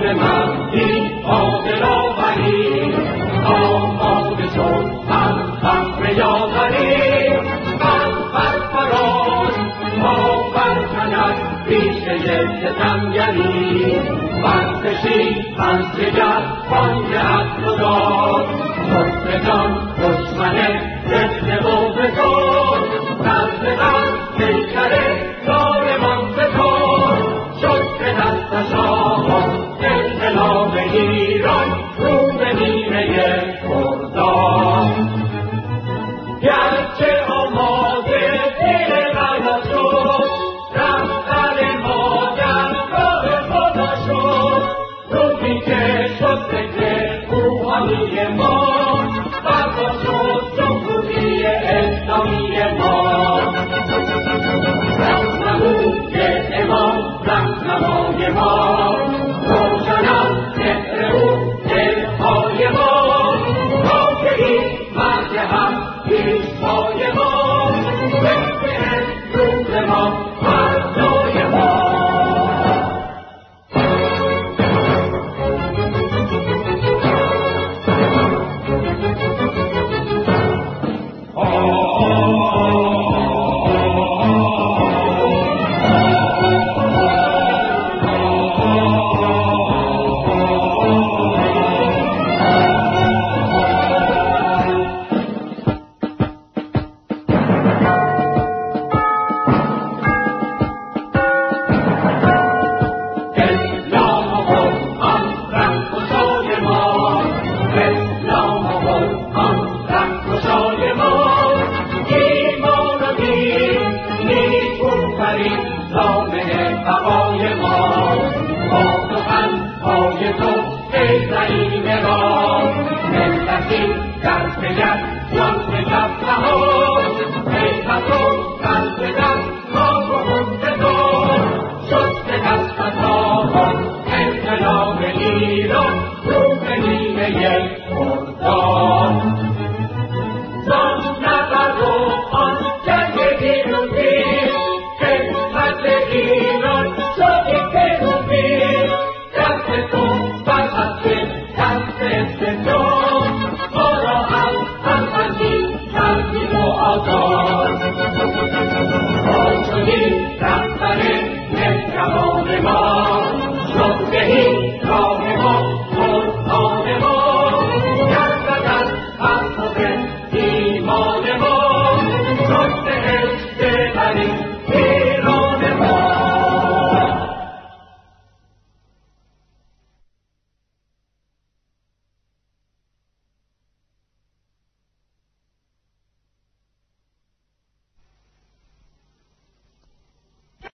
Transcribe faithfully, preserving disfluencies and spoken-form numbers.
مهدی عادل آوری آماده شد هم فخر یاوری هم بر فراز ما برکند ریشه ستمگری ورزشی از جگر خانده از خدا خسرگان دشمن ضد و بزرگ رزمدن پیکر ظالمان ستار شد به دستش آغاز انقلاب ایران رو به نیمه خرداد گرچه آماده دل غذا شد رفتن ما در راه خدا شد روزی که شد فکر روحانی ما برپا شد جمهوری اسلامی ما رهنموی امام رهنمای ما روشن از مهر او دلهای ما تا که این مرگ هم پیشوای ما بهتر روز ما فردای ما ایران رو به نیمه خرداد